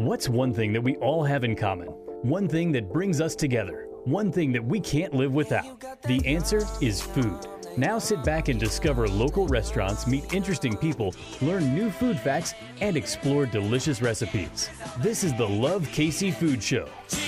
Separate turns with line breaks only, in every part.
What's one thing that we all have in common? One thing that brings us together? One thing that we can't live without? The answer is food. Now sit back and discover local restaurants, meet interesting people, learn new food facts, and explore delicious recipes. This is the Love KC Food Show.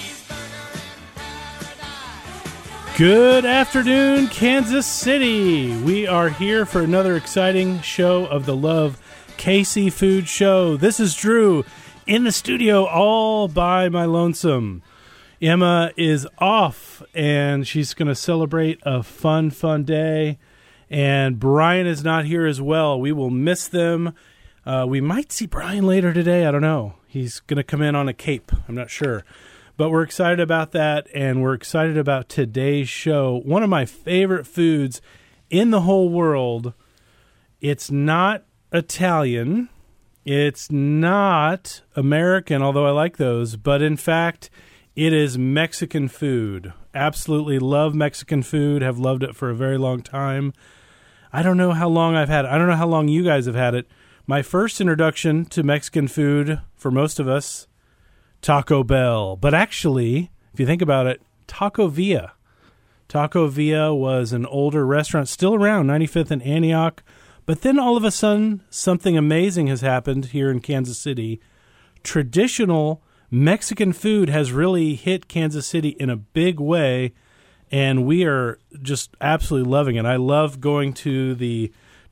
Good afternoon, Kansas City. We are here for another exciting show of the Love KC Food Show. This is Drew in the studio all by my lonesome. Emma is off, and she's going to celebrate a fun day. And Brian is not here as well. We will miss them. We might see Brian later today. I don't know. He's going to come in on a cape. I'm not sure. But we're excited about that, and we're excited about today's show. One of my favorite foods in the whole world. It's not Italian. It's not American, although I like those. But in fact, it is Mexican food. Absolutely love Mexican food. Have loved it for a very long time. I don't know how long I've had it. I don't know how long you guys have had it. My first introduction to Mexican food, for most of us, Taco Bell. But actually, if you think about it, Taco Villa. Taco Villa was an older restaurant, still around, 95th and Antioch. But then all of a sudden, something amazing has happened here in Kansas City. Traditional Mexican food has really hit Kansas City in a big way, and we are just absolutely loving it. I love going to the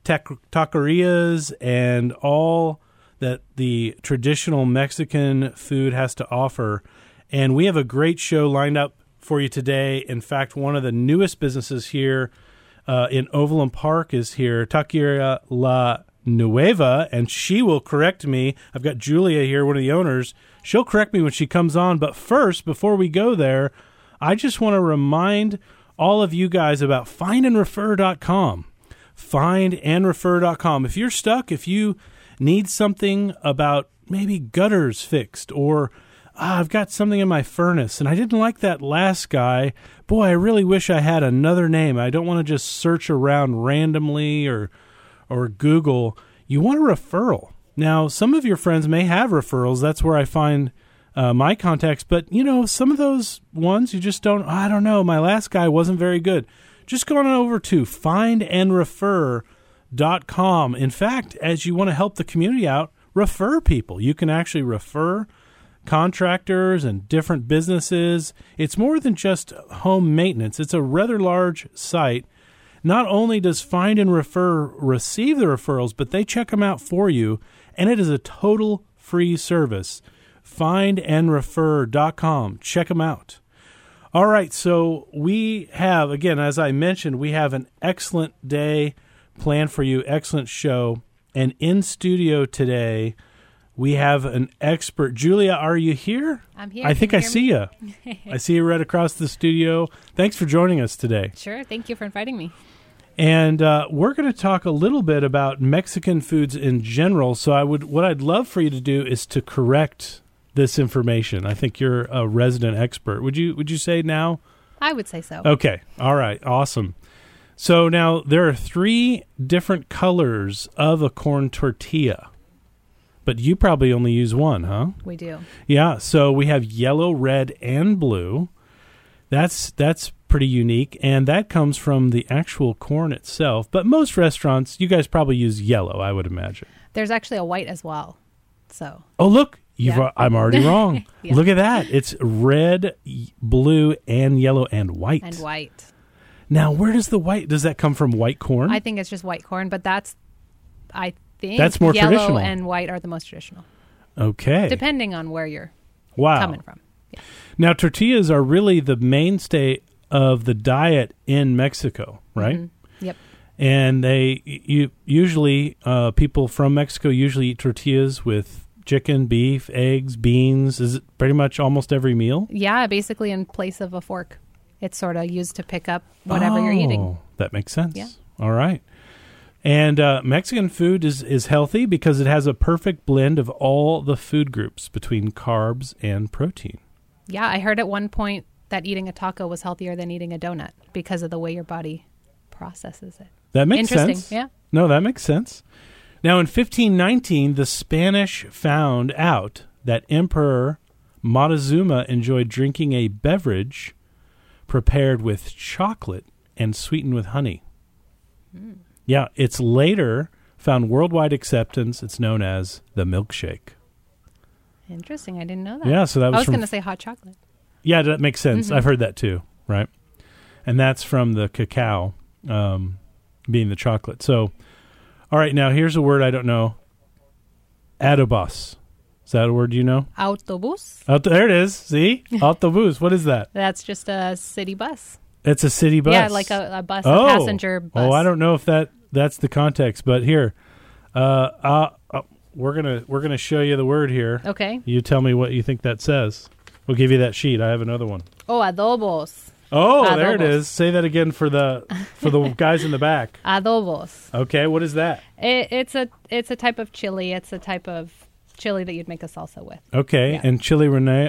taquerias and all that the traditional Mexican food has to offer. And we have a great show lined up for you today. In fact, one of the newest businesses here in Overland Park is here, Taqueria La Nueva, and she will correct me. I've got Julia here, one of the owners. She'll correct me when she comes on. But first, before we go there, I just want to remind all of you guys about findandrefer.com. Findandrefer.com. If you're stuck, if you need something about maybe gutters fixed, or I've got something in my furnace and I didn't like that last guy. Boy, I really wish I had another name. I don't want to just search around randomly or Google. You want a referral. Now, some of your friends may have referrals. That's where I find my contacts. But, you know, some of those ones you just don't, I don't know, my last guy wasn't very good. Just go on over to findandrefer.com. In fact, as you want to help the community out, refer people. You can actually refer contractors and different businesses. It's more than just home maintenance. It's a rather large site. Not only does Find and Refer receive the referrals, but they check them out for you, and it is a total free service. Findandrefer.com. Check them out. All right, so we have, again, as I mentioned, we have an excellent day planned for you, excellent show. And in studio today, we have an expert. Julia, are you here?
I'm here.
I think I see you. I see you right across the studio. Thanks for joining us today.
Sure. Thank you for inviting me.
And we're going to talk a little bit about Mexican foods in general. So what I'd love for you to do is to correct this information. I think you're a resident expert. Would you say now?
I would say so.
Okay. All right. Awesome. So now there are 3 different colors of a corn tortilla. But you probably only use one, huh?
We do.
Yeah, so we have yellow, red, and blue. That's pretty unique, and that comes from the actual corn itself. But most restaurants, you guys probably use yellow, I would imagine.
There's actually a white as well. So.
Oh, look, I'm already wrong.
Yeah.
Look at that. It's red, blue, and yellow, and white.
And white.
Now, where does the white, does that come from white corn?
I think it's just white corn, but that's more
traditional.
Yellow and white are the most traditional.
Okay.
Depending on where you're coming from. Yeah.
Now, tortillas are really the mainstay of the diet in Mexico, right?
Mm-hmm. Yep.
And usually people from Mexico usually eat tortillas with chicken, beef, eggs, beans. Is it pretty much almost every meal?
Yeah, basically in place of a fork. It's sort of used to pick up whatever you're eating.
That makes sense.
Yeah.
All right. And Mexican food is healthy because it has a perfect blend of all the food groups between carbs and protein.
Yeah, I heard at one point that eating a taco was healthier than eating a donut because of the way your body processes it.
That makes sense.
Interesting, yeah.
No, that makes sense. Now, in 1519, the Spanish found out that Emperor Montezuma enjoyed drinking a beverage prepared with chocolate and sweetened with honey. Yeah, it's later found worldwide acceptance. It's known as the milkshake.
Interesting. I didn't know that.
Yeah, so that was
I was
from...
going to say hot chocolate.
Yeah, that makes sense. I've heard that too, right? And that's from the cacao being the chocolate. So, all right, now here's a word I don't know. Autobus. Is that a word you know?
Autobus.
There it is. See? Autobus. What is that?
That's just a city bus.
It's a city bus.
Yeah, like a bus, a passenger bus.
Oh, I don't know if that's the context, but here, we're gonna show you the word here.
Okay.
You tell me what you think that says. We'll give you that sheet. I have another one.
Oh, adobos.
Oh,
Adobos.
there it is. Say that again for the guys in the back.
Adobos.
Okay, what is that?
It's a type of chili. It's a type of chili that you'd make a salsa with.
Okay,
Yeah.
and chili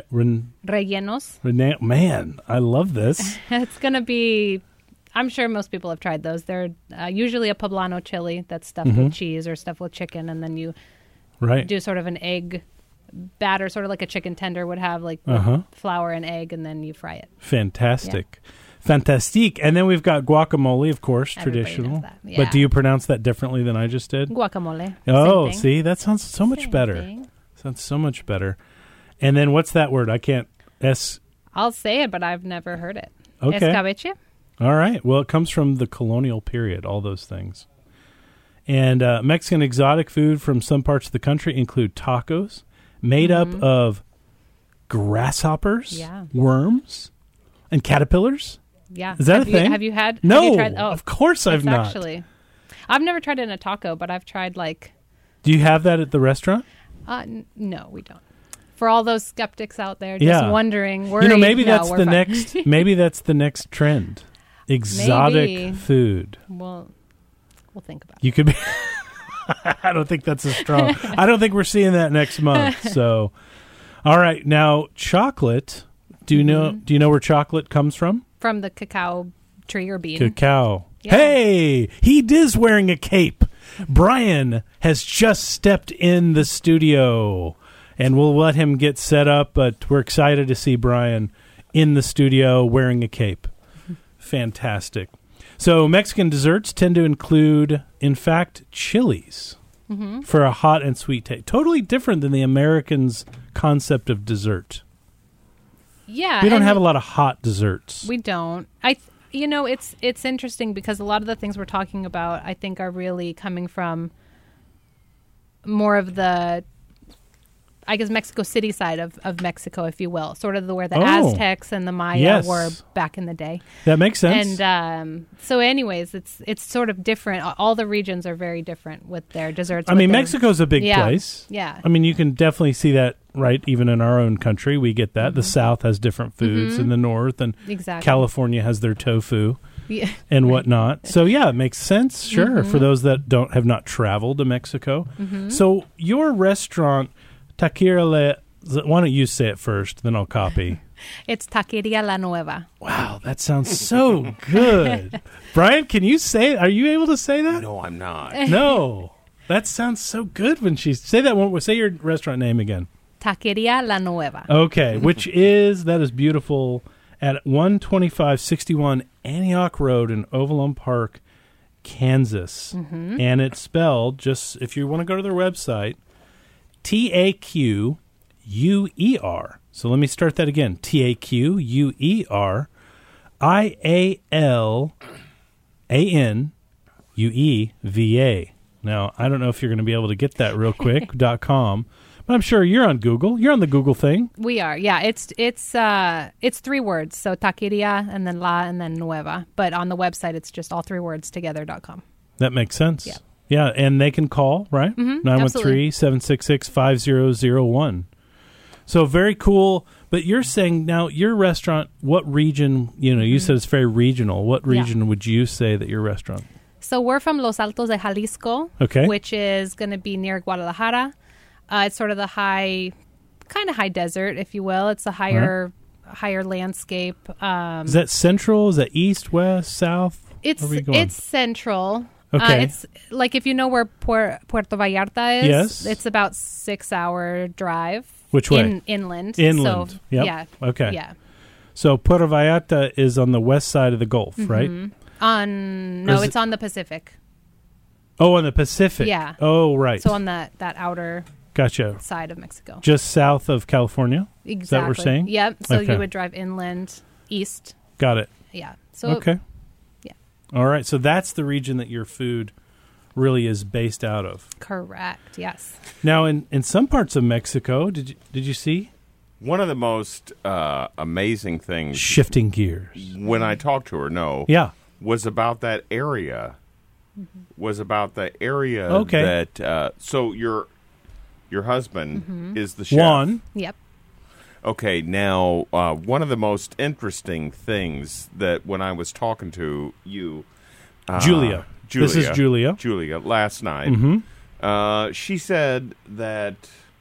Rellenos.
man, I love this.
It's going to be, I'm sure most people have tried those. They're usually a poblano chili that's stuffed with cheese or stuffed with chicken, and then you
Right.
do sort of an egg batter, sort of like a chicken tender would have, like flour and egg, and then you fry it.
Fantastic. Fantastique. And then we've got guacamole, of course,
Everybody
traditional.
knows that. Yeah.
But do you pronounce that differently than I just did?
Guacamole.
Oh,
Same thing.
see, that sounds so much
Same
better.
thing.
Sounds so much better. And then what's that word? I can't.
I'll say it, but I've never heard it.
Okay.
Escabeche.
All right. Well, it comes from the colonial period, all those things. And Mexican exotic food from some parts of the country include tacos made up of grasshoppers, worms, and caterpillars.
Yeah.
Is that a thing?
Have you had?
No,
have you tried,
of course I've not.
Actually, I've never tried it in a taco, but I've tried like.
Do you have that at the restaurant?
No, we don't. For all those skeptics out there, just wondering, worried,
maybe
no,
that's
we're
the
fine.
next. Maybe that's the next trend. Exotic
Maybe.
food.
We'll think about it.
You could be. I don't think that's a strong. I don't think we're seeing that next month. So, all right, now chocolate. Do you know? Do you know where chocolate comes from?
From the cacao tree or bean.
Cacao.
Yeah.
Hey, he is wearing a cape. Brian has just stepped in the studio, and we'll let him get set up. But we're excited to see Brian in the studio wearing a cape. Fantastic. So Mexican desserts tend to include, in fact, chilies for a hot and sweet taste. Totally different than the Americans' concept of dessert.
Yeah,
We don't have a lot of hot desserts.
We don't. It's interesting because a lot of the things we're talking about, I think, are really coming from more of the, I guess, Mexico City side of Mexico, if you will, sort of where the Aztecs and the Maya were back in the day.
That makes sense.
And so, anyways, it's sort of different. All the regions are very different with their desserts.
I mean, Mexico's a big place.
Yeah.
I mean, you can definitely see that, right? Even in our own country, we get that. The South has different foods in the North, and California has their tofu and whatnot. So, yeah, it makes sense, sure, for those that have not traveled to Mexico. So, your restaurant, Taqueria, why don't you say it first, then I'll copy.
It's Taqueria La Nueva.
Wow, that sounds so good. Brian, can you say it? Are you able to say that?
No, I'm not.
No. That sounds so good when she say that one. Say your restaurant name again.
Taqueria La Nueva.
Okay, that is beautiful at 12561 Antioch Road in Overland Park, Kansas. And it's spelled, just if you want to go to their website, Taquuer. So let me start that again. Taquuer. IALANUEVA. Now, I don't know if you're going to be able to get that real quick, .com, but I'm sure you're on Google. You're on the Google thing.
We are, yeah. It's 3 words, so Taqueria and then La and then Nueva. But on the website, it's just all 3 words together.com.
That makes sense.
Yeah.
Yeah, and they can call, right? 913-766-5001. So very cool. But you're saying now your restaurant, what region, you said it's very regional. What region would you say that your restaurant?
So we're from Los Altos de Jalisco, which is going to be near Guadalajara. It's sort of the high desert, if you will. It's a higher landscape.
Is that central? Is that east, west, south?
It's central.
Okay.
It's like if you know where Puerto Vallarta is.
Yes.
It's about 6-hour drive
Which way?
Inland.
Inland.
So,
Yep.
Yeah.
Okay.
Yeah.
So Puerto Vallarta is on the west side of the Gulf, right?
No, it's on the Pacific.
Oh, on the Pacific.
Yeah.
Oh, right.
So on that outer
Gotcha.
side of Mexico.
Just south of California?
Exactly.
Is that what we're saying?
Yep. So
Okay.
you would drive inland, east.
Got it.
Yeah. So
Okay.
Yeah.
All right. So that's the region that your food really is based out of.
Correct. Yes.
Now, in some parts of Mexico, did you see?
One of the most amazing things
Shifting gears.
when I talked to her,
Yeah.
was about that area. Was about the area
Okay.
that. So your husband is the chef.
Juan.
Yep.
Okay, now one of the most interesting things that when I was talking to you,
Julia. This is Julia.
Julia last night. She said that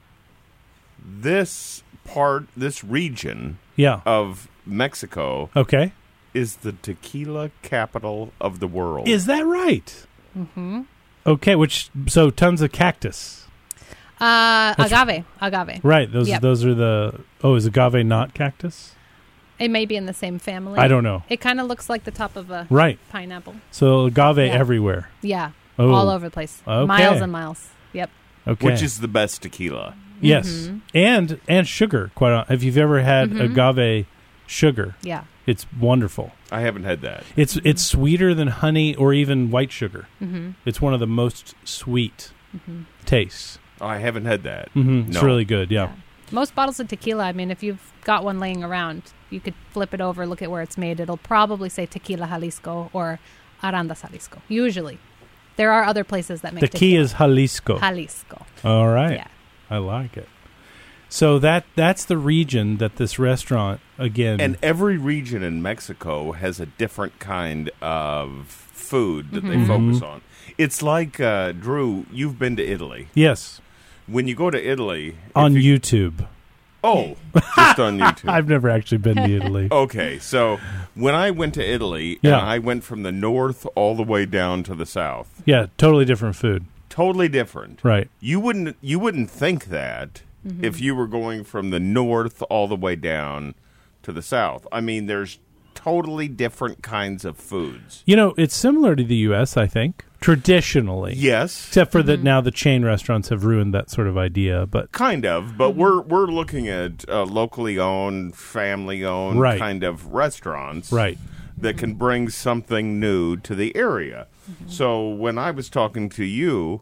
this region
Yeah.
of Mexico
Okay.
is the tequila capital of the world.
Is that right? Okay. So tons of cactus.
Agave.
Right.
Yep.
Those are the. Oh, is agave not cactus?
It may be in the same family.
I don't know.
It kind of looks like the top of a
Right.
pineapple.
So agave
Yeah.
everywhere.
Yeah.
Oh.
All over the place.
Okay.
Miles and miles. Yep.
Okay.
Which is the best tequila.
yes, and sugar. If you've ever had agave sugar,
Yeah.
it's wonderful.
I haven't had that.
It's sweeter than honey or even white sugar. It's one of the most sweet tastes.
I haven't had that.
It's
No.
really good. Yeah.
Most bottles of tequila, I mean, if you've got one laying around, you could flip it over, look at where it's made. It'll probably say Tequila Jalisco or Arandas Jalisco. Usually. There are other places that make
The key
tequila.
is Jalisco.
Jalisco.
All right.
Yeah.
I like it. So that's the region that this restaurant, again.
And every region in Mexico has a different kind of food that they focus on. It's like, Drew, you've been to Italy.
yes,
When you go to Italy...
on
if you-
YouTube.
Oh, just on YouTube.
I've never actually been to Italy.
Okay, so when I went to Italy,
Yeah.
and I went from the north all the way down to the south,
Yeah, totally different food.
totally different.
Right.
You wouldn't think that if you were going from the north all the way down to the south. I mean, there's totally different kinds of foods.
You know, it's similar to the U.S., I think, traditionally.
Yes,
Except for that now the chain restaurants have ruined that sort of idea. But
kind of, but we're looking at locally owned, family owned
Right.
kind of restaurants,
right.
that can bring something new to the area. So when I was talking to you,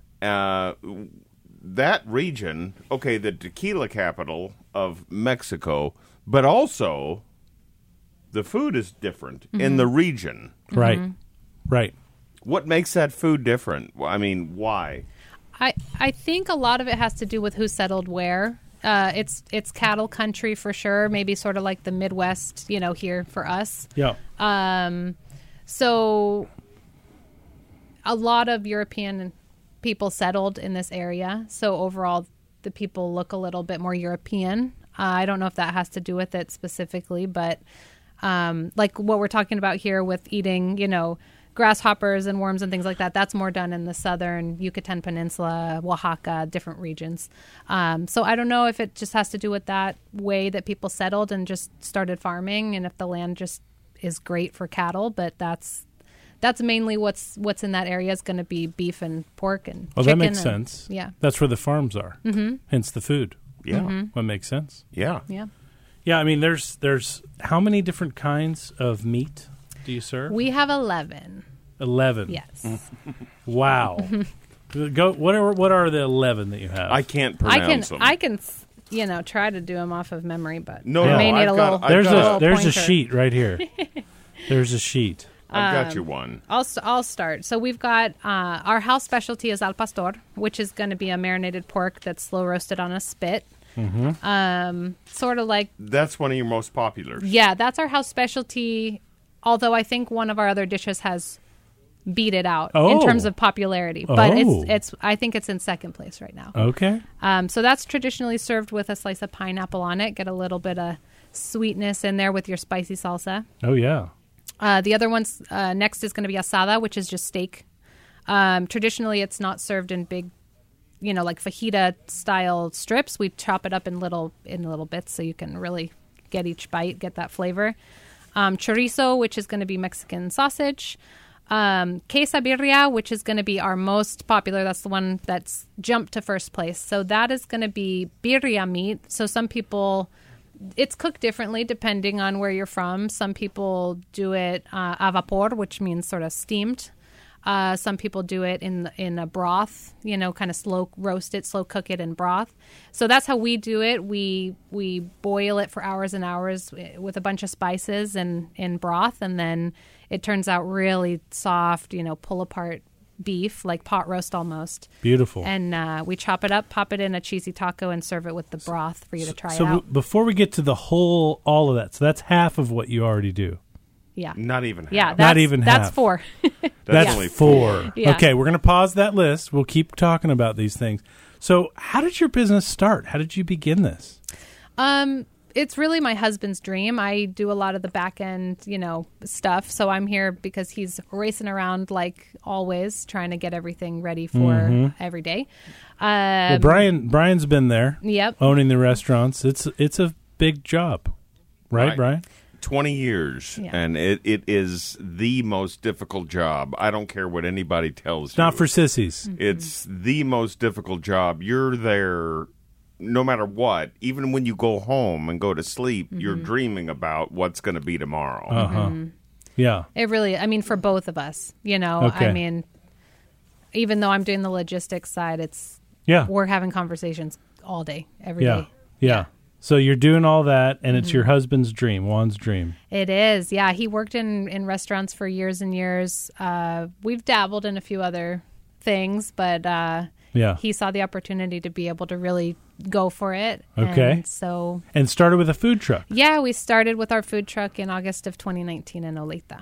that region, okay, the tequila capital of Mexico, but also the food is different in the region.
Right. Right.
What makes that food different? I mean, why?
I think a lot of it has to do with who settled where. It's cattle country for sure, maybe sort of like the Midwest, here for us.
Yeah.
So a lot of European people settled in this area. So overall, the people look a little bit more European. I don't know if that has to do with it specifically, but like what we're talking about here with eating, grasshoppers and worms and things like that, that's more done in the southern Yucatan Peninsula, Oaxaca, different regions. So I don't know if it just has to do with that way that people settled and just started farming, and if the land just is great for cattle, but that's mainly what's in that area is going to be beef and pork and
Well,
chicken.
that makes
and-
sense.
Yeah.
That's where the farms are. Hence the food.
Yeah,
That makes sense.
yeah.
Yeah.
Yeah, I mean, there's how many different kinds of meat do you serve?
We have 11.
11.
Yes.
Wow. Go. What are the 11 that you have?
I can't pronounce them.
I can try to do them off of memory, but
No,
I
no,
may need
I've
a
got-
little.
I've
there's
got
a
pointer.
sheet right here. There's a sheet.
I've got you one.
I'll start. So we've got our house specialty is al pastor, which is going to be a marinated pork that's slow roasted on a spit. Sort of like,
That's one of your most popular.
yeah, that's our house specialty. Although I think one of our other dishes has beat it out in
Oh.
terms of popularity, but
Oh.
it's I think it's in second place right now.
Okay.
So that's traditionally served with a slice of pineapple on it. Get a little bit of sweetness in there with your spicy salsa.
Oh yeah.
The other one's next is going to be asada, which is just steak. Traditionally, it's not served in big, like fajita style strips. We chop it up in little bits so you can really get each bite, get that flavor. Chorizo, which is going to be Mexican sausage. Quesabirria, which is going to be our most popular. That's the one that's jumped to first place. So that is going to be birria meat. So some people, it's cooked differently depending on where you're from. Some people do it a vapor, which means sort of steamed. Some people do it in a broth, kind of slow roast it, slow cook it in broth. So that's how we do it. We boil it for hours and hours with a bunch of spices and in broth, and then it turns out really soft, pull apart beef, like pot roast almost.
Beautiful.
And we chop it up, pop it in a cheesy taco, and serve it with the broth for you to try it
So
out.
before we get to all of that, so that's half of what you already do.
Yeah.
Not even half.
Yeah,
Not even
that's
half.
4.
That's
only
4.
Yeah.
Okay, we're going to pause that list. We'll keep talking about these things. So how did your business start? How did you begin this?
It's really my husband's dream. I do a lot of the back end, stuff. So I'm here because he's racing around like always, trying to get everything ready for every day.
Well, Brian's been there.
Yep.
Owning the restaurants. It's a big job. Right, Brian?
20 years,
Yeah.
and it is the most difficult job. I don't care what anybody tells
It's
you.
not for sissies.
It's the most difficult job. You're there no matter what. Even when you go home and go to sleep, you're dreaming about what's going to be tomorrow.
Uh-huh. Yeah.
It really, for both of us,
Okay.
Even though I'm doing the logistics side,
Yeah.
we're having conversations all day, every day.
Yeah. So you're doing all that, and it's your husband's dream, Juan's dream.
It is. Yeah. He worked in restaurants for years and years. We've dabbled in a few other things, but he saw the opportunity to be able to really go for it.
Okay. And started with a food truck.
Yeah, we started with our food truck in August of 2019 in Oleta.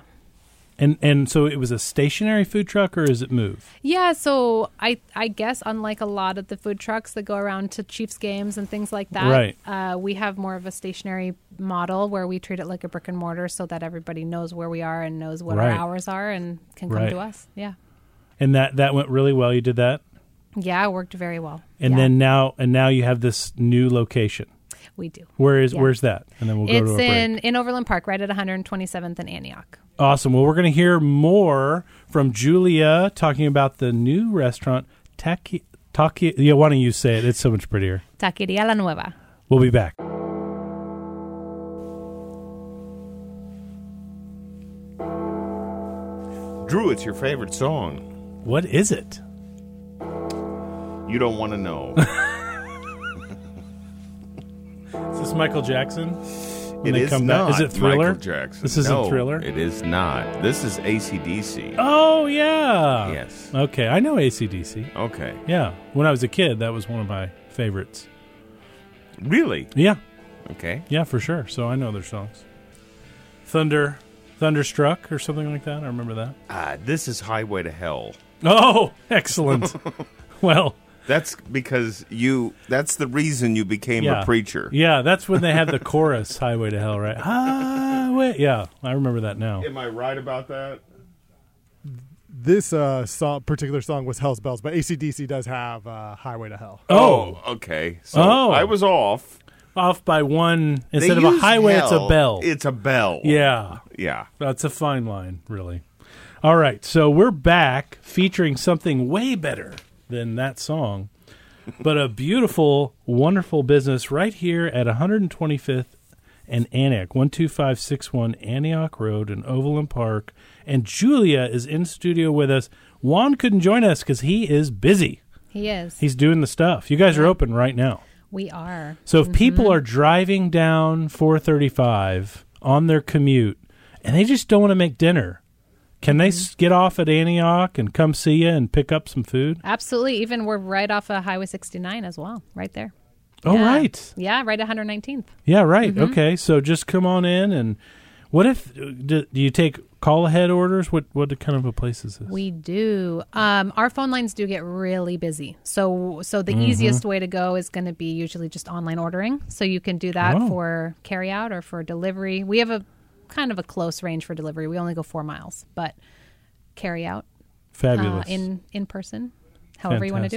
And so it was a stationary food truck, or is it move?
Yeah, so I guess unlike a lot of the food trucks that go around to Chiefs games and things like that,
Right.
We have more of a stationary model where we treat it like a brick and mortar so that everybody knows where we are and knows what our
Right.
hours are and can come
Right.
to us. Yeah.
And that went really well. You did that?
Yeah, it worked very well.
And
Yeah,
then now you have this new location.
we do.
Where's that? And then we'll go to a break.
It's in Overland Park, right at 127th and Antioch.
Awesome. Well, we're going to hear more from Julia talking about the new restaurant, Taki. Yeah, why don't you say it? It's so much prettier.
Taqueria La Nueva.
We'll be back.
Drew, it's your favorite song.
What is it?
You don't want to know.
Is this Michael Jackson?
It is not.
Is it Thriller?
Michael Jackson.
This isn't
No,
Thriller?
It is not. This is AC/DC.
Oh, yeah.
Yes.
Okay, I know AC/DC.
Okay.
Yeah. When I was a kid, that was one of my favorites.
Really?
Yeah.
Okay.
Yeah, for sure. So I know their songs. Thunderstruck or something like that. I remember that.
This is Highway to Hell.
Oh, excellent. Well,
That's because that's the reason you became
yeah.
a preacher.
Yeah, that's when they had the chorus, Highway to Hell, right? Highway. Yeah, I remember that now.
Am I right about that?
This particular song was Hell's Bells, but AC/DC does have Highway to Hell.
Oh.
Okay. So
Oh.
I was off.
Off by one.
They
Instead of a
use
highway, it's a
hell.
bell.
It's a bell.
Yeah.
Yeah.
That's a fine line, really. All right, so we're back featuring something way better than that song, but a beautiful, wonderful business right here at 125th and Antioch, 12561 Antioch Road in Overland Park. And Julia is in studio with us. Juan couldn't join us because he is busy.
He is.
He's doing the stuff. You guys are open right now.
We are.
So if people are driving down 435 on their commute and they just don't want to make dinner, can they get off at Antioch and come see you and pick up some food?
Absolutely. Even we're right off of Highway 69 as well, right there.
Oh,
Yeah.
right.
Yeah, right at 119th.
Yeah, right. Okay, so just come on in. And what if, do you take call-ahead orders? What kind of a place is this?
We do. Our phone lines do get really busy. So the easiest way to go is going to be usually just online ordering. So you can do that for carryout or for delivery. We have a kind of a close range for delivery. We only go 4 miles, but carryout
Fabulous.
in person, however you want to do it.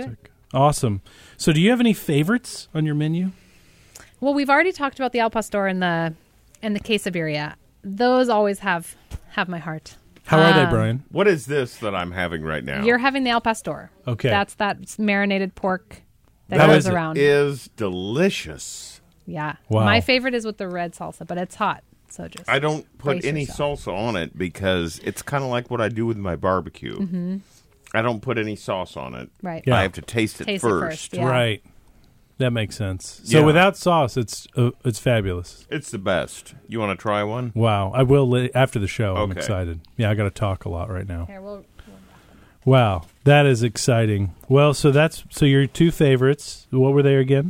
Awesome. So do you have any favorites on your menu?
Well, we've already talked about the al pastor and the quesadilla. Those always have my heart.
How are they, Brian?
What is this that I'm having right now?
You're having the al pastor.
Okay.
That's that marinated pork that
How
goes
is it?
around.
is delicious.
Yeah.
Wow.
My favorite is with the red salsa, but it's hot. So just
I don't put
brace
any
yourself.
salsa on it because it's kind of like what I do with my barbecue.
Mm-hmm.
I don't put any sauce on it.
Right.
Yeah.
I have to taste it first.
Yeah.
Right. That makes sense. So
Yeah.
without sauce, it's fabulous.
It's the best. You want to try one?
Wow. I will after the show. I'm
Okay.
excited. Yeah, I got to talk a lot right now.
Here, we'll
Wow. That is exciting. Well, so your two favorites. What were they again?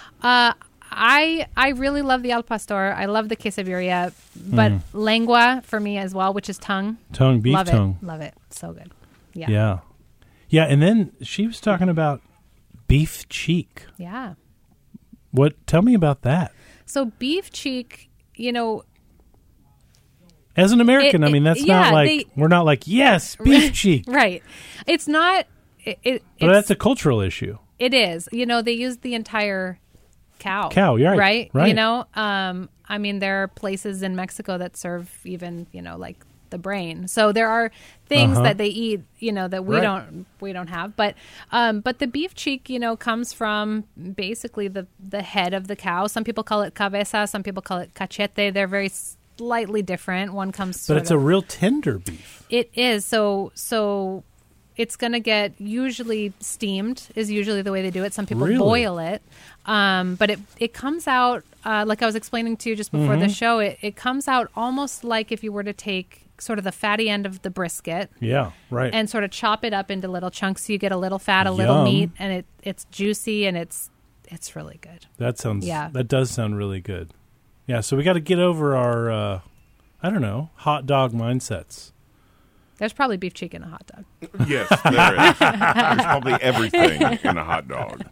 I really love the al pastor. I love the quesadilla, but lengua for me as well, which is tongue.
Tongue, beef
love
tongue.
it. Love it. So good. Yeah.
Yeah. Yeah, and then she was talking about beef cheek.
Yeah.
Tell me about that.
So beef cheek,
As an American, that's not like we're not like, yes, beef cheek.
right. It's not
But that's a cultural issue.
it is. They use the entire cow.
Yeah,
Right?
right.
There are places in Mexico that serve even, like the brain. So there are things that they eat, that we
Right.
don't have. But the beef cheek, comes from basically the head of the cow. Some people call it cabeza, some people call it cachete. They're very slightly different. One comes
But it's a real tender beef.
It is. So it's going to get usually steamed is usually the way they do it. Some people
Really?
boil it. But it comes out, like I was explaining to you just before the show, it comes out almost like if you were to take sort of the fatty end of the brisket
Yeah, right.
and sort of chop it up into little chunks so you get a little fat, a little
Yum.
meat, and it's juicy and it's really good.
That does sound really good. Yeah, so we got to get over our, hot dog mindsets.
There's probably beef cheek in a hot dog.
Yes, there is. There's probably everything in a hot dog.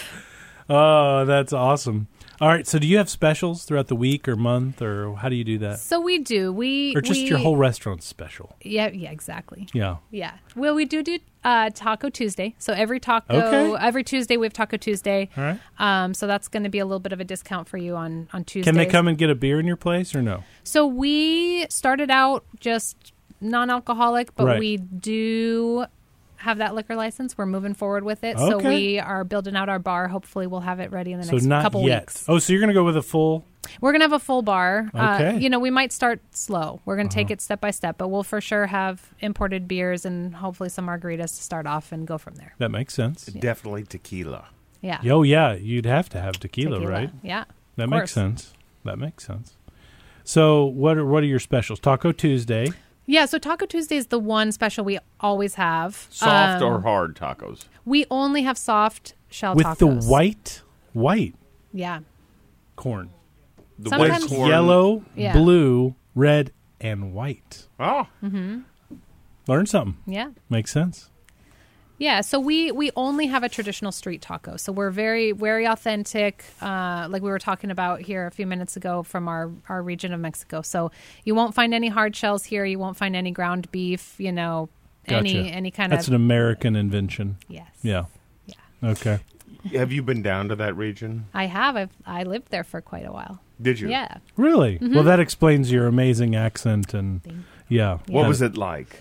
Oh, that's awesome. All right, so do you have specials throughout the week or month, or how do you do that?
So we do.
Or just your whole restaurant special?
Yeah, exactly.
Yeah.
Yeah. Well, we do Taco Tuesday. So every Tuesday we have Taco Tuesday.
All right.
So that's going to be a little bit of a discount for you on Tuesdays.
Can they come and get a beer in your place or no?
So we started out just non-alcoholic, but
Right.
we do have that liquor license. We're moving forward with it. So
Okay.
we are building out our bar. Hopefully we'll have it ready in the
So
next
not
couple
yet.
weeks.
Oh, so you're going to go with a full...
We're going to have a full bar.
Okay.
We might start slow. We're going to take it step by step, but we'll for sure have imported beers and hopefully some margaritas to start off and go from there.
That makes sense.
Definitely tequila.
Yeah.
Oh, yeah, you'd have to have tequila, right?
Yeah.
That
of
makes
course.
sense. That makes sense. So what are your specials? Taco Tuesday.
Yeah, so Taco Tuesday is the one special we always have.
Soft or hard tacos?
We only have soft shell
With
tacos.
the white
Yeah.
corn.
The
Sometimes-
white corn.
Yellow,
Yeah.
blue, red, and white.
Oh,
Learn something.
Yeah.
Makes sense.
Yeah, so we only have a traditional street taco. So we're very, very authentic, like we were talking about here a few minutes ago from our region of Mexico. So you won't find any hard shells here. You won't find any ground beef,
Gotcha.
any kind
That's
of...
an American invention.
Yes.
Yeah.
Yeah.
Okay.
have you been down to that region?
I have. I lived there for quite a while.
Did you?
Yeah.
Really? Well, that explains your amazing accent and yeah.
What was it like?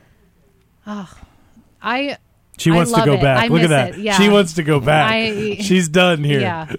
She wants to
love
go
it.
back.
I
Look at
miss
that.
it. Yeah.
She wants to go back. She's done here.
Yeah.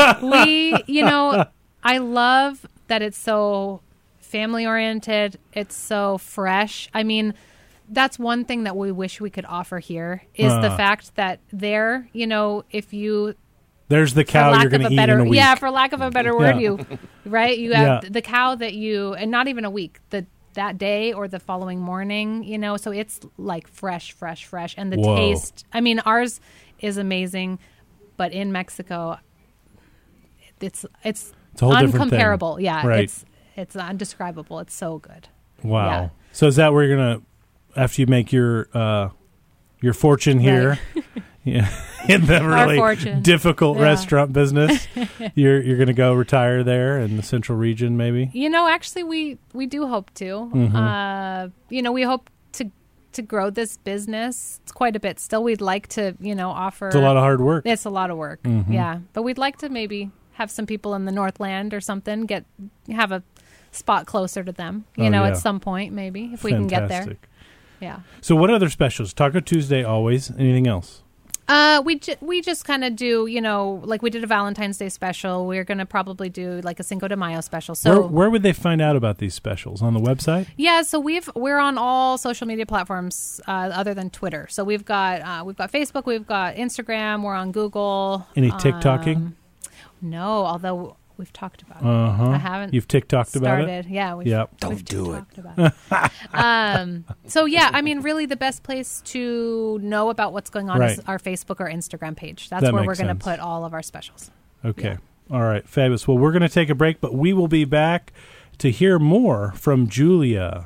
I love that it's so family oriented. It's so fresh. I mean, that's one thing that we wish we could offer here is the fact that there, if you
There's the cow you're going to eat in a week.
Yeah, for lack of a better word,
Yeah.
you have
Yeah.
the cow that and not even a week, that day or the following morning, so it's like fresh, and the
Whoa.
taste. I mean, ours is amazing, but in Mexico, it's
a whole different thing.
uncomparable. Yeah,
Right.
it's undescribable. It's so good.
Wow.
Yeah.
So is that where you're going to, after you make your fortune here, yeah, in the really
fortune.
difficult
Yeah.
restaurant business, you're going to go retire there in the central region maybe?
Actually, we do hope to.
Mm-hmm.
We hope to to grow this business, it's quite a bit. Still, we'd like to, offer.
It's a lot of hard work.
It's a lot of work. Yeah, but we'd like to maybe have some people in the Northland or something have a spot closer to them. At some point, maybe if we can get there. Yeah.
So, what other specials? Taco Tuesday always. Anything else?
We just kind of do, like we did a Valentine's Day special. We're going to probably do like a Cinco de Mayo special. So
where would they find out about these specials? On the website?
Yeah, so we're on all social media platforms other than Twitter. So we've got Facebook, we've got Instagram, we're on Google.
Any TikToking?
No, although we've talked about it.
Uh-huh.
I haven't.
You've TikToked about it?
Yeah.
Don't do it.
About it. So yeah, I mean, really, the best place to know about what's going on is our Facebook or Instagram page. That's
That
where
makes
we're going to
sense.
put all of our specials.
Okay. All right. Fabulous. Well, we're going to take a break, but we will be back to hear more from Julia.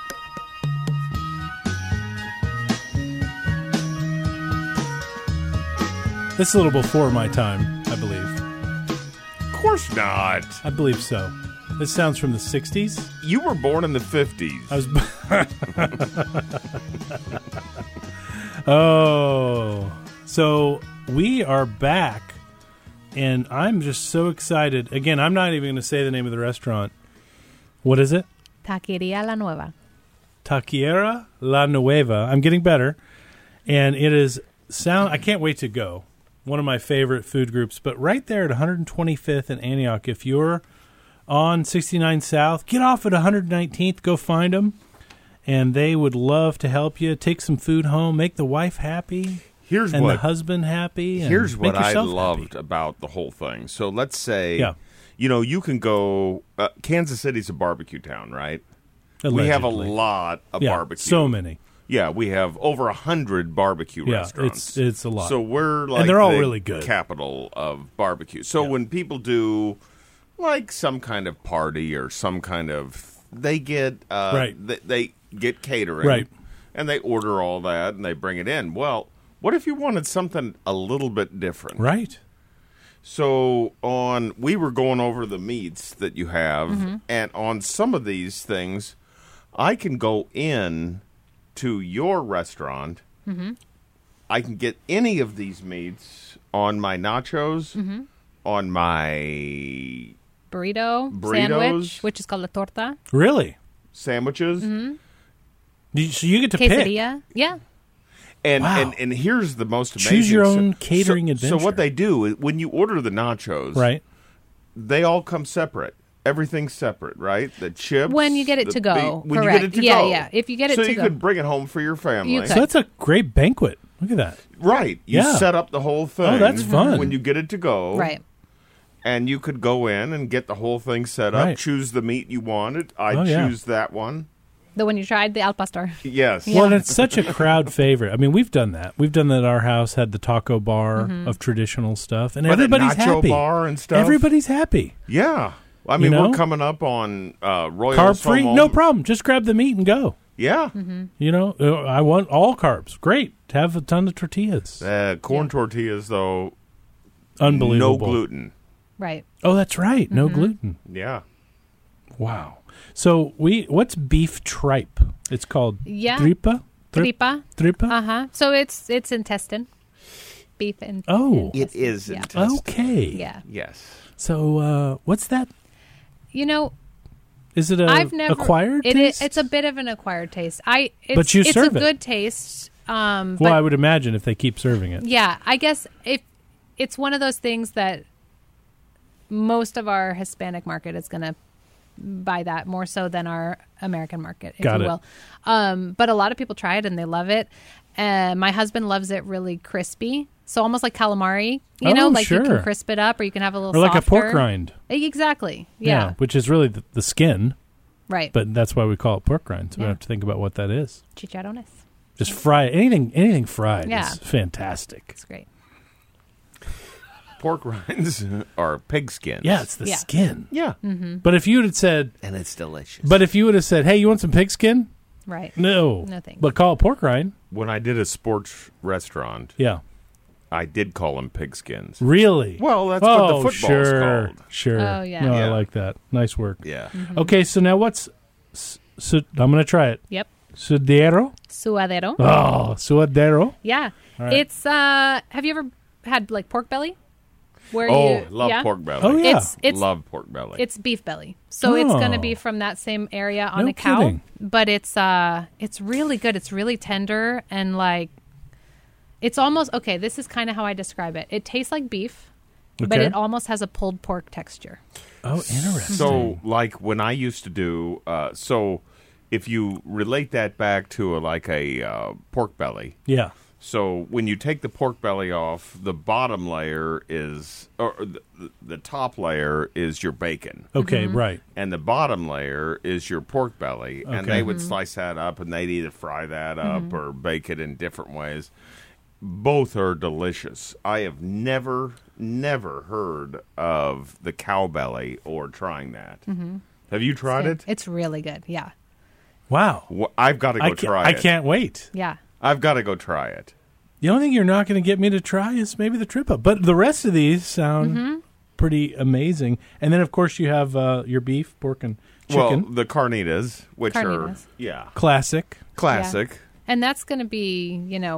This is a little before my time, I believe.
Of course not.
I believe so. This sounds from the 60s.
You were born in the 50s.
Oh. So we are back, and I'm just so excited. Again, I'm not even going to say the name of the restaurant. What is it?
Taqueria La Nueva.
Taqueria La Nueva. I'm getting better. And it is I can't wait to go. One of my favorite food groups. But right there at 125th and Antioch, if you're on 69 South, get off at 119th. Go find them. And they would love to help you. Take some food home. Make the wife happy. The husband happy. And
here's what I
yourself
loved
happy.
about the whole thing. So let's say, you can go. Kansas City's a barbecue town, right?
Allegedly.
We have a lot of barbecue.
So many.
Yeah, we have over 100 barbecue restaurants.
It's a lot.
So we're like
and they're all
the
really good.
Capital of barbecue. So when people do like some kind of party or some kind of, they get they get catering,
right?
And they order all that and they bring it in. Well, what if you wanted something a little bit different?
Right.
So we were going over the meats that you have, and on some of these things, I can go in to your restaurant. I can get any of these meats on my nachos, on my
burritos, sandwich, which is called la torta.
Really?
Sandwiches.
So you get to
quesadilla.
pick.
Yeah.
And here's the most amazing.
Choose your own catering adventure.
So what they do is when you order the nachos,
right?
They all come separate. Everything's separate, right? The chips.
When you get it to go.
When
correct.
you get it to
go.
Yeah.
If you get it to go.
So you could bring it home for your family.
So that's a great banquet. Look at that.
Right. You set up the whole thing.
Oh, that's fun.
When you get it to go.
Right.
And you could go in and get the whole thing set up.
Right.
Choose the meat you wanted. I'd choose that one.
The one you tried, the al pastor.
Yes.
Yeah.
Well, and it's such a crowd favorite. I mean, we've done that. We've done that at our house, had the taco bar of traditional stuff, and everybody's
the nacho
happy.
bar and stuff.
Everybody's happy.
Yeah. I mean, we're coming up on Royal
Carb-free?
Salmon.
No problem. Just grab the meat and go.
Yeah.
I want all carbs. Great. Have a ton of tortillas.
Corn tortillas, though,
Unbelievable.
no gluten.
Right.
Oh, that's right. No gluten.
Yeah.
Wow. So what's beef tripe? It's called tripa?
Tripa.
Tripa?
So it's intestine. Beef and
It is
Yeah.
intestine.
Okay.
Yeah.
Yes.
So what's that? Is it
I've never
acquired taste?
It's a bit of an acquired taste.
But you serve
it's a
it.
good taste.
Well, I would imagine if they keep serving it.
Yeah, I guess it's one of those things that most of our Hispanic market is going to buy that more so than our American market, if
Got
you
it.
will. But a lot of people try it and they love it. My husband loves it really crispy. So almost like calamari, you know, like you
sure.
can crisp it up or you can have a little
Or like
softer.
a pork rind.
Exactly. Yeah.
Which is really the skin,
Right.
but that's why we call it pork rind. So we
Yeah.
have to think about what that is.
Chicharrones.
Just fry it. Anything fried
Yeah.
is fantastic.
It's great.
Pork rinds are pig skins.
Yeah, it's the skin.
Yeah.
But if you would have said,
And it's delicious.
hey, you want some pig skin?
Right.
No.
No thanks.
But call it pork rind.
When I did a sports restaurant,
Yeah.
I did call them pig skins.
Really?
Well, that's what the football's
sure,
called.
Sure.
Oh, yeah.
No, I
Yeah.
like that. Nice work.
Yeah.
Okay, so now so I'm going to try it.
Yep.
Sudero?
Suadero.
Oh, suadero.
Yeah.
right.
It's have you ever had like pork belly? Where
love
yeah?
pork belly.
Oh, yeah.
It's
love pork belly.
It's beef belly. So it's going to
Oh.
be from that same area on
No
a cow.
kidding.
But it's really good. It's really tender and like it's almost okay, this is kind of how I describe it. It tastes like beef, but
Okay.
it almost has a pulled pork texture.
Oh, interesting.
So, like when I used to do, so if you relate that back to a pork belly,
yeah.
so when you take the pork belly off, the bottom layer is, or the top layer is your bacon,
Okay, right.
and the bottom layer is your pork belly, and
Okay.
they would slice that up, and they'd either fry that up or bake it in different ways. Both are delicious. I have never heard of the cow belly or trying that. Have you tried it?
It's really good. Yeah.
Wow.
I've got to go try it.
I can't wait.
Yeah.
I've got to go try it.
The only thing you're not going to get me to try is maybe the trip up. But the rest of these sound pretty amazing. And then, of course, you have your beef, pork, and chicken.
Well, the carnitas, which
Carnitas.
are
Classic.
classic,
And that's going to be,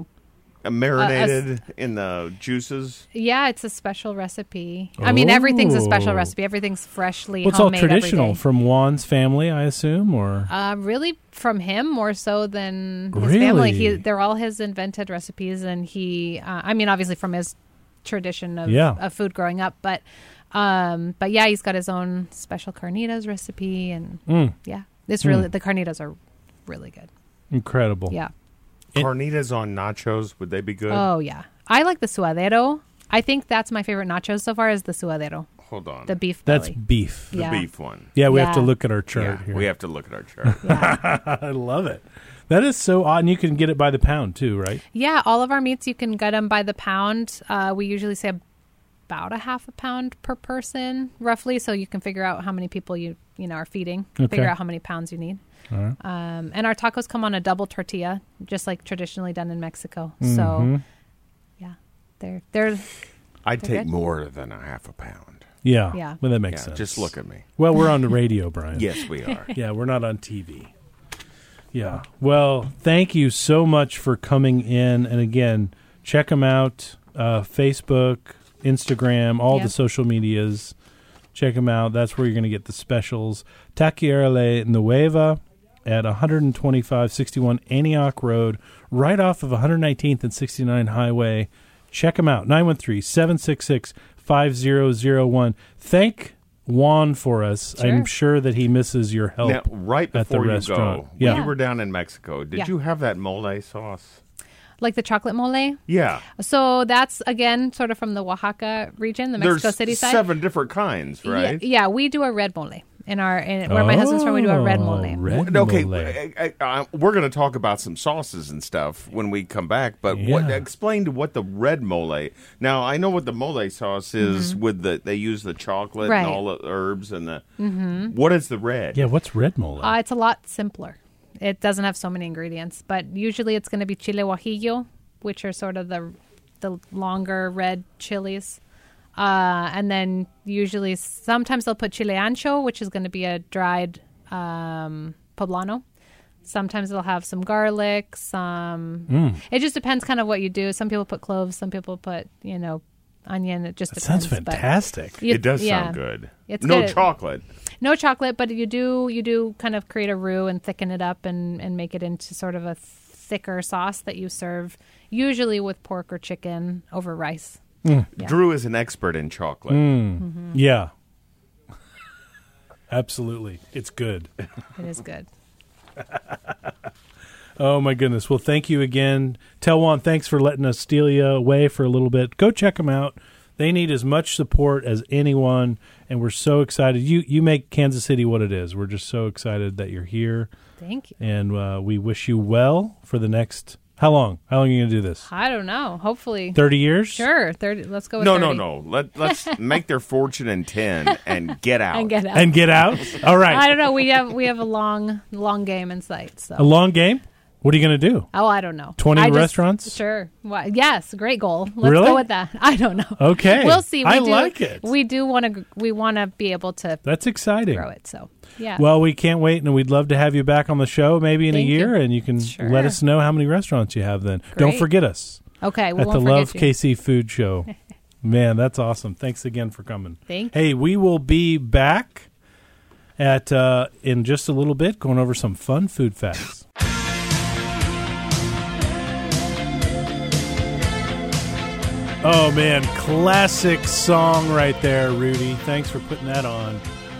marinated in the juices.
yeah, it's a special recipe. I mean, everything's a special
Oh.
recipe. Everything's freshly
Well, it's all
homemade every
traditional
day.
from Juan's family, I assume, or
Really, from him more so than his
Really?
family. They're all his invented recipes, and he. I mean, obviously from his tradition of food growing up, but yeah, he's got his own special carnitas recipe, and yeah, it's really the carnitas are really good.
incredible.
Yeah.
Carnitas on nachos, would they be good?
Oh yeah, I like the suadero. I think that's my favorite nachos so far. Is the suadero,
Hold on.
the beef
That's
belly.
beef.
the
yeah.
beef one.
Yeah, we have to
Yeah.
look at our chart
Yeah,
here.
we have to look at our chart.
I love it. That is so odd. And you can get it by the pound, too, right?
Yeah, all of our meats you can get them by the pound. We usually say about a half a pound per person, roughly, so you can figure out how many people you are feeding.
Okay.
Figure out how many pounds you need.
All right.
And our tacos come on a double tortilla, just like traditionally done in Mexico.
Mm-hmm.
So, yeah, they're
I'd
They're
take
good.
more than a half a pound.
Yeah.
Yeah.
Well, that makes
Yeah,
sense.
just look at me.
Well, we're on the radio, Brian.
Yes, we are.
Yeah, we're not on TV. Yeah. Well, thank you so much for coming in. And again, check them out. Facebook, Instagram, all the
Yep.
social medias. Check them out. That's where you're going to get the specials. Taqueria La Nueva at 12561 Antioch Road, right off of 119th and 69 Highway. Check them out. 913-766-5001. Thank Juan for us.
Sure.
I'm sure that he misses your help.
Now, right
at the
before you
restaurant.
go,
Yeah.
when you were down in Mexico, did
Yeah.
you have that mole sauce?
like the chocolate mole.
Yeah.
So that's again sort of from the Oaxaca region, the Mexico
There's
City side.
7 different kinds, right?
Yeah, we do a red mole where my husband's from. We do a red mole.
Red
Okay,
mole.
we're going to talk about some sauces and stuff when we come back, but
Yeah.
explain to what the red mole. Now, I know what the mole sauce is with they use the chocolate
Right.
and all the herbs and the. What is the red?
Yeah, what's red mole?
It's a lot simpler. It doesn't have so many ingredients, but usually it's going to be chile guajillo, which are sort of the longer red chilies. And then usually sometimes they'll put chile ancho, which is going to be a dried poblano. Sometimes they'll have some garlic, it just depends kind of what you do. Some people put cloves, some people put, onion. It just
That
depends.
sounds
but
fantastic.
you-
It does
yeah.
sound good.
It's
no
good.
chocolate.
No chocolate, but you do kind of create a roux and thicken it up and make it into sort of a thicker sauce that you serve usually with pork or chicken over rice. Yeah.
Drew is an expert in chocolate.
Yeah. Absolutely. It's good.
It is good.
Oh, my goodness. Well, thank you again. Tell Juan, thanks for letting us steal you away for a little bit. Go check them out. They need as much support as anyone, and we're so excited. You make Kansas City what it is. We're just so excited that you're here,
Thank you.
and we wish you well for the next... How long? How long are you going to do this?
I don't know. Hopefully.
30 years?
Sure. 30. Let's go with
No,
30.
no. Let's make their fortune in 10 and get out.
And get out.
And get out? All right.
I don't know. We have a long game in sight. So
A long game? What are you going to do?
Oh, I don't know.
20 restaurants?
Sure. Why, yes, great goal. Let's
Really?
go with that. I don't know.
Okay.
We'll see.
I like it.
We do want to. We want to be able to
That's exciting.
grow it. So yeah.
Well, we can't wait, and we'd love to have you back on the show maybe in
Thank
a year,
you.
and you can
Sure.
let us know how many restaurants you have then. Don't
Great.
forget us
Okay. We
at the
won't
Love
forget you.
KC Food Show. Man, that's awesome. Thanks again for coming.
Thank you.
Hey, we will be back at in just a little bit going over some fun food facts. Oh, man, classic song right there, Rudy. Thanks for putting that on.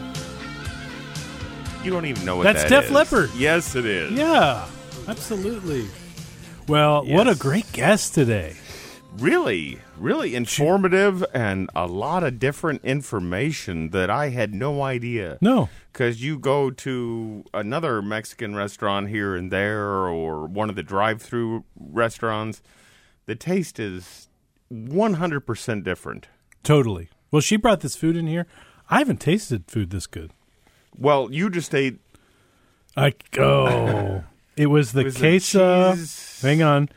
You don't even know what
That's
that
Def
is.
Leppard.
Yes, it is.
Yeah, absolutely. Well, what a
Yes.
great guest today.
Really, really informative and a lot of different information that I had no idea.
No.
Because you go to another Mexican restaurant here and there or one of the drive-through restaurants, the taste is 100% different.
Totally. Well, she brought this food in here. I haven't tasted food this good.
Well, you just ate
It was the
Was it
queso.
cheese?
Hang on.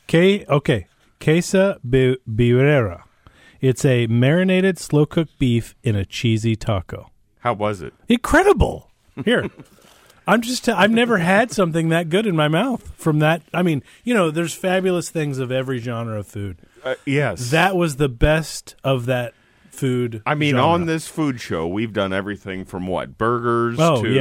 Queso birrera. It's a marinated slow-cooked beef in a cheesy taco.
How was it?
Incredible. Here. I've never had something that good in my mouth from that. I mean, there's fabulous things of every genre of food.
Yes.
That was the best of that food.
I mean,
genre.
on this food show, we've done everything from burgers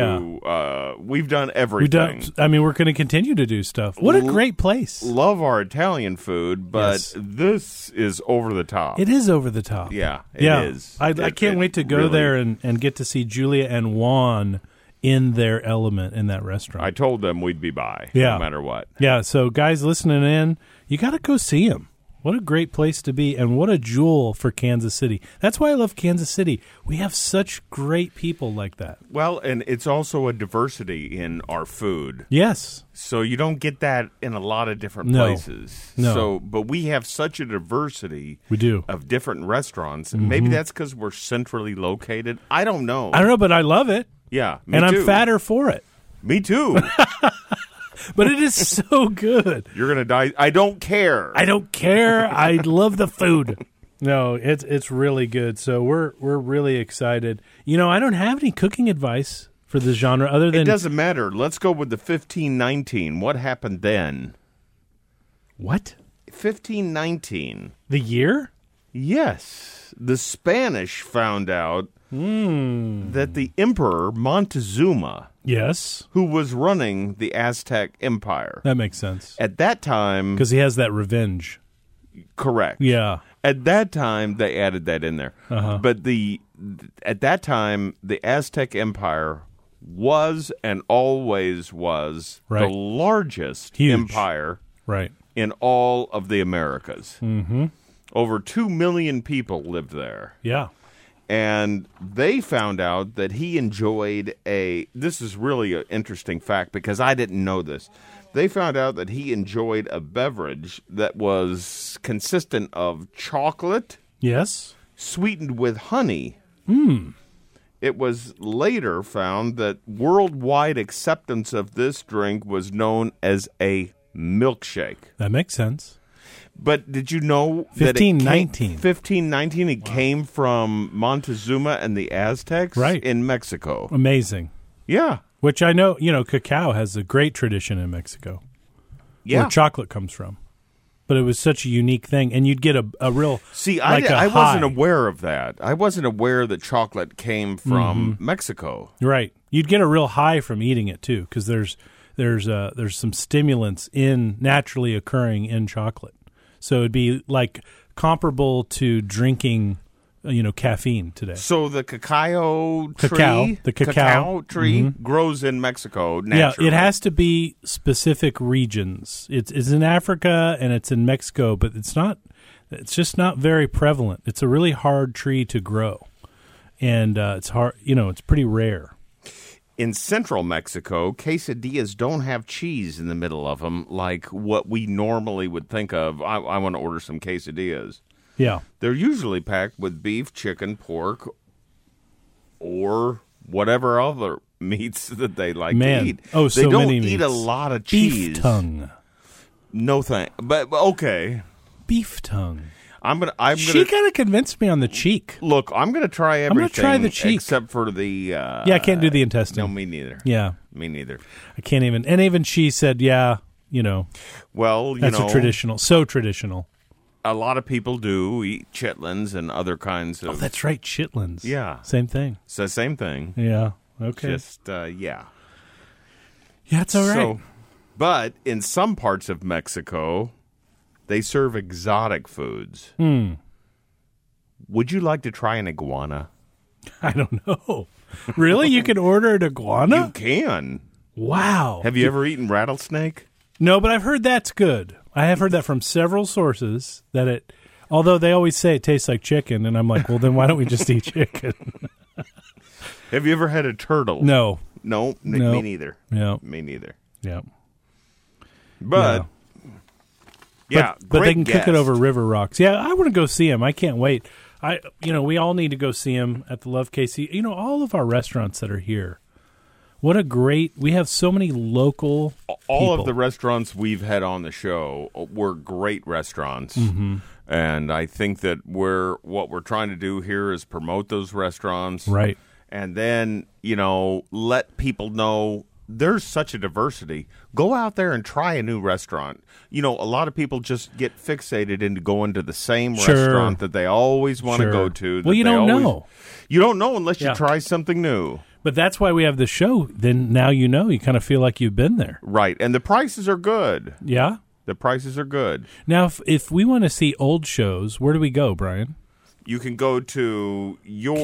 to we've done everything.
We're going to continue to do stuff. What a great place.
Love our Italian food, but
Yes.
this is over the top.
It is over the top.
Yeah, it
yeah.
is.
I
It-
can't
it
wait to go
really-
there and get to see Julia and Juan in their element in that restaurant.
I told them we'd be by,
Yeah.
no matter what.
Yeah, so guys listening in, you got to go see him. What a great place to be, and what a jewel for Kansas City. That's why I love Kansas City. We have such great people like that.
Well, and it's also a diversity in our food.
Yes.
So you don't get that in a lot of different
No.
places.
No.
So, but we have such a diversity
We do.
of different restaurants. And maybe that's because we're centrally located. I don't know.
I don't know, but I love it,
Yeah, me
and
too.
I'm fatter for it.
Me too.
But it is so good.
You're gonna die. I don't care.
I don't care. I love the food. No, it's really good. So we're really excited. I don't have any cooking advice for the genre other
It
than
doesn't matter. Let's go with the 1519. What happened then?
what?
1519.
The year?
Yes. The Spanish found out that the Emperor Montezuma,
Yes,
who was running the Aztec Empire,
that makes sense
at that time,
because he has that revenge.
correct.
Yeah.
At that time, they added that in there.
Uh-huh.
But at that time, the Aztec Empire was and always was
Right.
the largest
Huge.
empire
Right.
in all of the Americas.
Mm-hmm.
Over 2 million people lived there.
Yeah.
And they found out that he enjoyed this is really an interesting fact because I didn't know this. They found out that he enjoyed a beverage that was consistent of chocolate
Yes.
sweetened with honey. It was later found that worldwide acceptance of this drink was known as a milkshake.
That makes sense.
But did you know
1519.
1519 it came from Montezuma and the Aztecs
Right.
in Mexico.
Amazing.
Yeah.
Which I know, cacao has a great tradition in Mexico.
Yeah.
Where chocolate comes from. But it was such a unique thing. And you'd get a real
See,
like
I
a
wasn't
high.
aware of that. I wasn't aware that chocolate came from Mexico.
Right. You'd get a real high from eating it too, because there's some stimulants naturally occurring in chocolate. So it'd be like comparable to drinking, caffeine today.
So the cacao tree,
The cacao.
tree grows in Mexico naturally.
Yeah, it has to be specific regions. It's in Africa and it's in Mexico, but it's just not very prevalent. It's a really hard tree to grow. And it's hard, it's pretty rare.
In central Mexico, quesadillas don't have cheese in the middle of them like what we normally would think of. I want to order some quesadillas.
Yeah.
They're usually packed with beef, chicken, pork, or whatever other meats that they like
Man.
to eat.
Oh,
they
so
don't
many
eat
meats.
a lot of cheese.
Beef tongue.
No thank. But okay,
Beef tongue.
I'm gonna.
She kind of convinced me on the cheek.
Look, I'm gonna try everything.
gonna try the cheek.
except for the.
Yeah, I can't do the intestine.
No, me neither.
Yeah,
Me neither.
I can't even. And even she said, "Yeah,
Well,
that's a traditional, so traditional."
a lot of people do eat chitlins and other kinds of.
Oh, that's right, chitlins.
Yeah.
same thing.
It's the same thing.
Yeah. Okay.
Just yeah.
Yeah, it's all right.
So, but in some parts of Mexico, they serve exotic foods. Would you like to try an iguana?
I don't know. Really, you can order an iguana?
You can.
Wow.
Have you ever eaten rattlesnake?
No, but I've heard that's good. I have heard that from several sources that it. Although they always say it tastes like chicken, and I'm like, well, then why don't we just eat chicken?
Have you ever had a turtle?
No.
No,
No.
me neither.
Yeah.
Me neither.
Yeah.
But yeah,
but
great
they can cook it
guest.
over river rocks. Yeah, I want to go see him. I can't wait. We all need to go see him at the Love KC. All of our restaurants that are here. What a great. We have so many local.
All
people.
of the restaurants we've had on the show were great restaurants.
Mm-hmm.
And I think that what we're trying to do here is promote those restaurants.
Right.
And then, let people know there's such a diversity. Go out there and try a new restaurant. A lot of people just get fixated into going to the same
Sure.
restaurant that they always want to
Sure.
go to.
Well, you don't know.
You don't know unless you
Yeah.
try something new.
But that's why we have the show. Then now you kind of feel like you've been there.
Right. And the prices are good.
Yeah.
The prices are good.
Now, if we want to see old shows, where do we go, Brian?
You can go to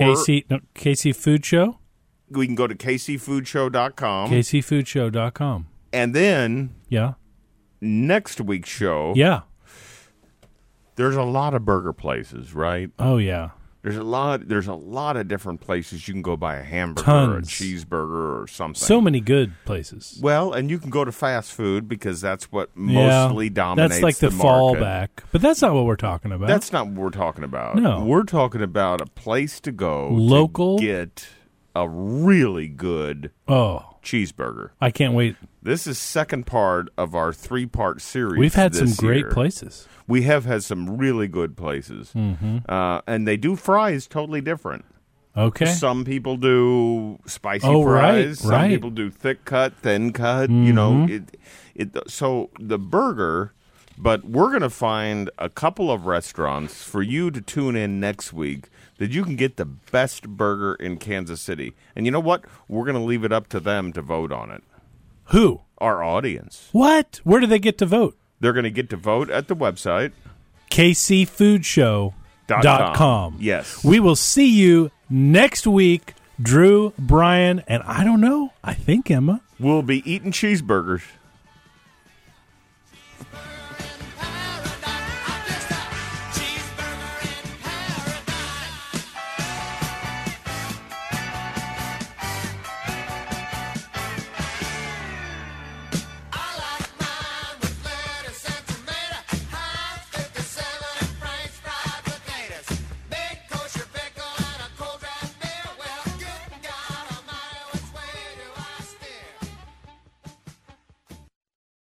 KC Food Show?
We can go to kcfoodshow.com.
KCFoodShow.com.
And then
Yeah.
next week's show,
Yeah.
there's a lot of burger places, right?
Oh, yeah.
There's a lot of different places you can go buy a hamburger or a
Tons.
cheeseburger or something.
So many good places.
Well, and you can go to fast food because that's what
Yeah.
mostly dominates
That's like the
market.
fallback. But that's not what we're talking about.
That's not what we're talking about.
No.
We're talking about a place to go
Local?
to get a really good
Oh,
cheeseburger.
I can't wait.
This is second part of our 3-part series.
We've had some
this
great
year.
places.
We have had some really good places. Mm-hmm. And they do fries totally different.
Okay.
Some people do spicy
Oh, right,
fries. Some
right.
people do thick cut, thin cut. So the burger, but we're going to find a couple of restaurants for you to tune in next week that you can get the best burger in Kansas City. And you know what? We're going to leave it up to them to vote on it.
Who?
Our audience.
What? Where do they get to vote?
They're going to get to vote at the website.
KCFoodShow.com.
Yes.
We will see you next week. Drew, Brian, and I don't know. I think Emma.
We'll be eating cheeseburgers.